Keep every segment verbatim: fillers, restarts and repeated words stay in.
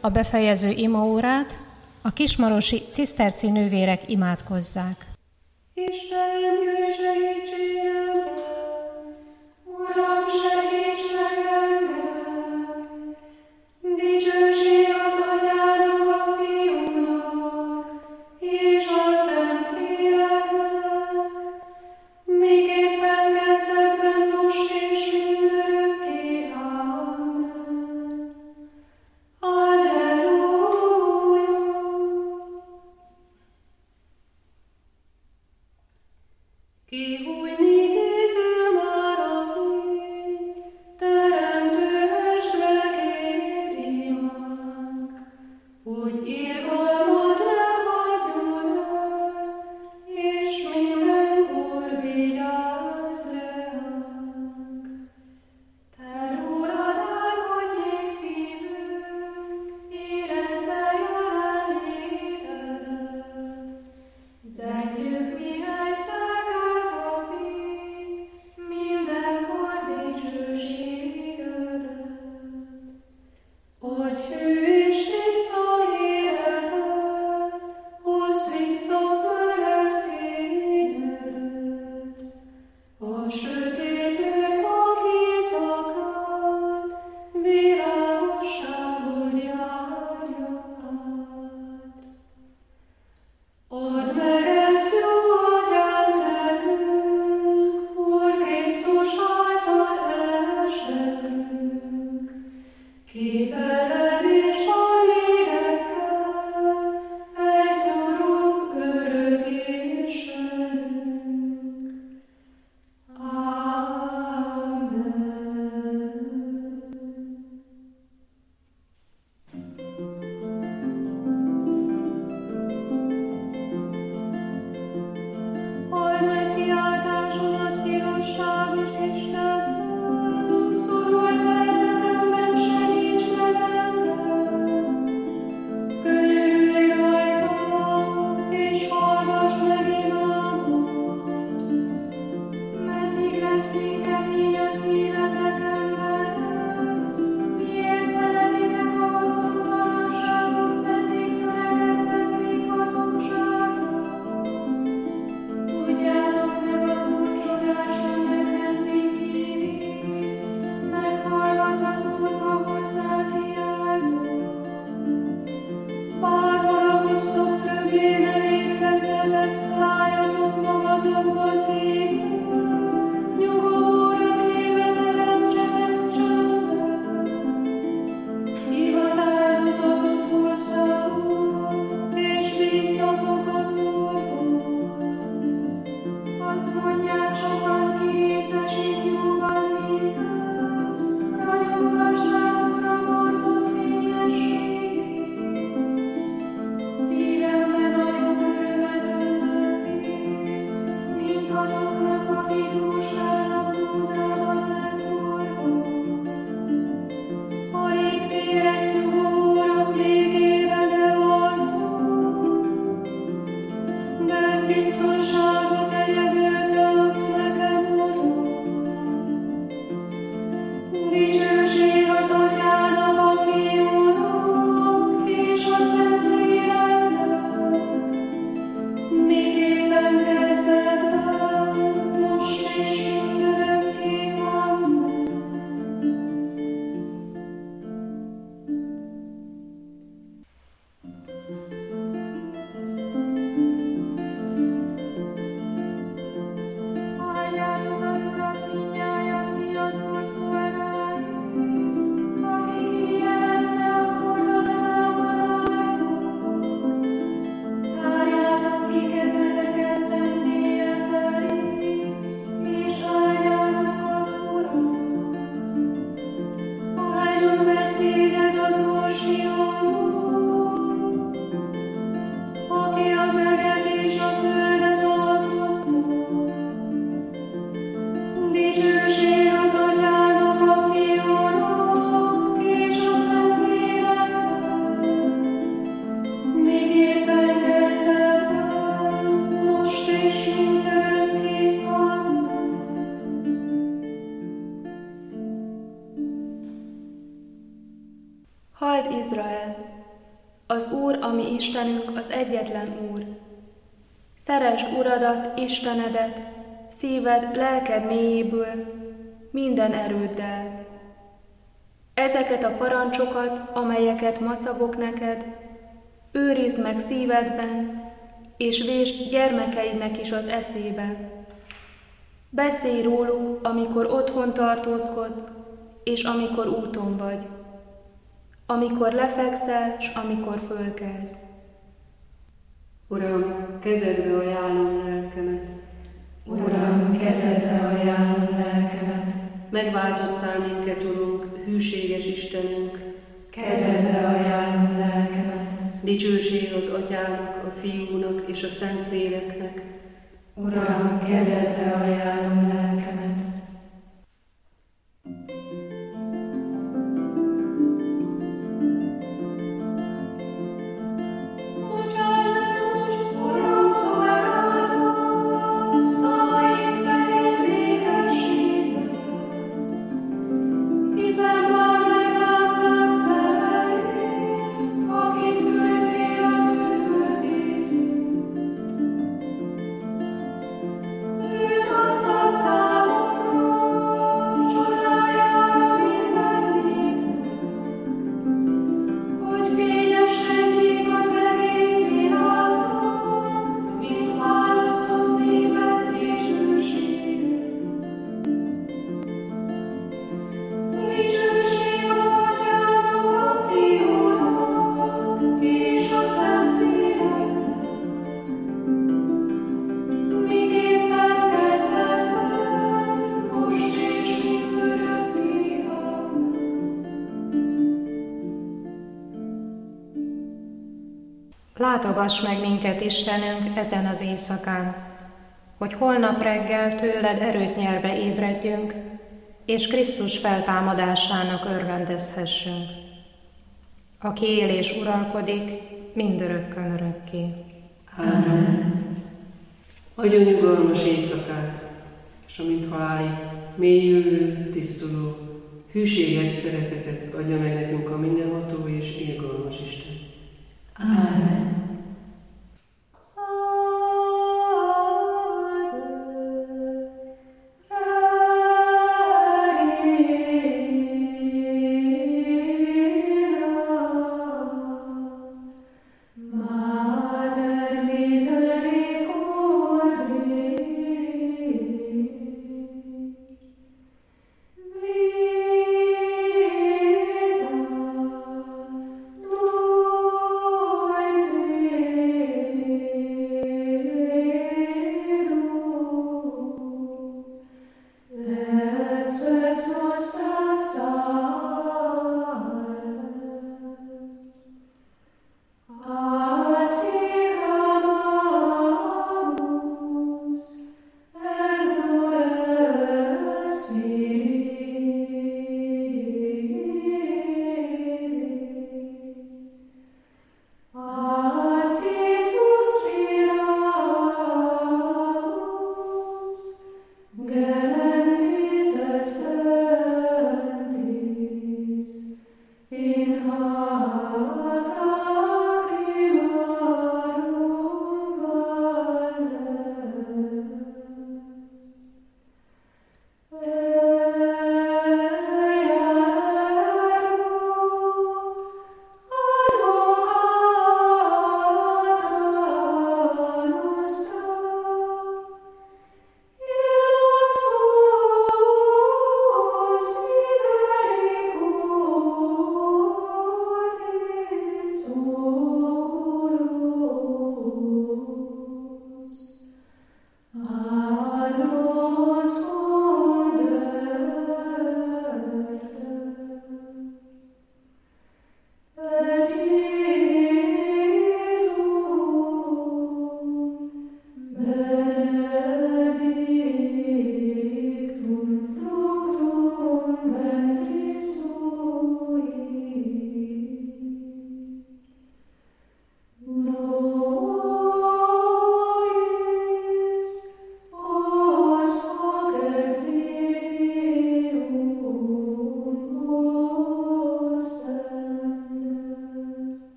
a befejező imaórát a kismarosi ciszterci nővérek imádkozzák. Istenem, jöjj segítségemre! Uram, segíts meg engem! Dicsőség az Atyának, a Fiúnak, és a Szentléleknek, miképpen kezdetben, most és mindörökké. Amen. Alleluja! Ki új Izrael! Az Úr, a mi Istenünk, az egyetlen Úr. Szeresd Uradat, Istenedet, szíved, lelked mélyéből, minden erőddel. Ezeket a parancsokat, amelyeket ma szabok neked, őrizd meg szívedben, és vésd gyermekeidnek is az eszébe. Beszélj róluk, amikor otthon tartózkodsz, és amikor úton vagy, amikor lefekszel, s amikor fölkelsz. Uram, kezedbe ajánlom lelkemet. Uram, kezedbe ajánlom lelkemet. Megváltottál minket, Urunk, hűséges Istenünk. Kezedbe ajánlom lelkemet. Dicsőség az Atyának, a Fiúnak és a Szentléleknek. Uram, kezedbe ajánlom lelkemet. Látogass meg minket, Istenünk, ezen az éjszakán, hogy holnap reggel tőled erőt nyerve ébredjünk, és Krisztus feltámadásának örvendezhessünk, aki él és uralkodik mindörökkön örökké. Amen. Adjon nyugalmas éjszakát, és amint halálig mélyülő, tisztuló, hűséges szeretetet adja meg nekünk a mindenható és irgalmas Isten. Amen. Noise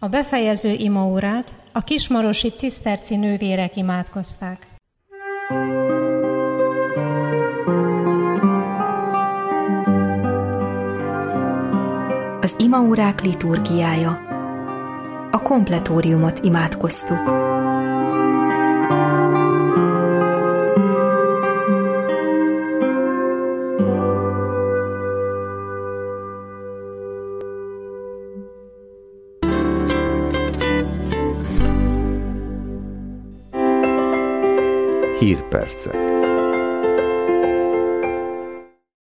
A befejező imaórát a kismarosi ciszterci nővérek imádkozták. Az imaórák liturgiája. A kompletóriumot imádkoztuk. Hírpercek.